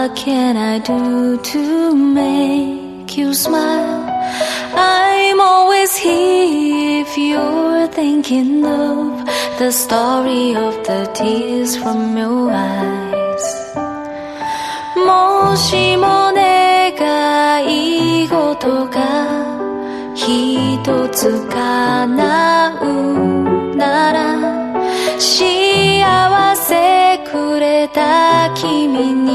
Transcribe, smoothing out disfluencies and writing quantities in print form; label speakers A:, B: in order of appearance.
A: What can I do to make you smile? I'm always here if you're thinking of the story of the tears from your eyes. もしも願い事が一つ叶うなら、幸せくれた君に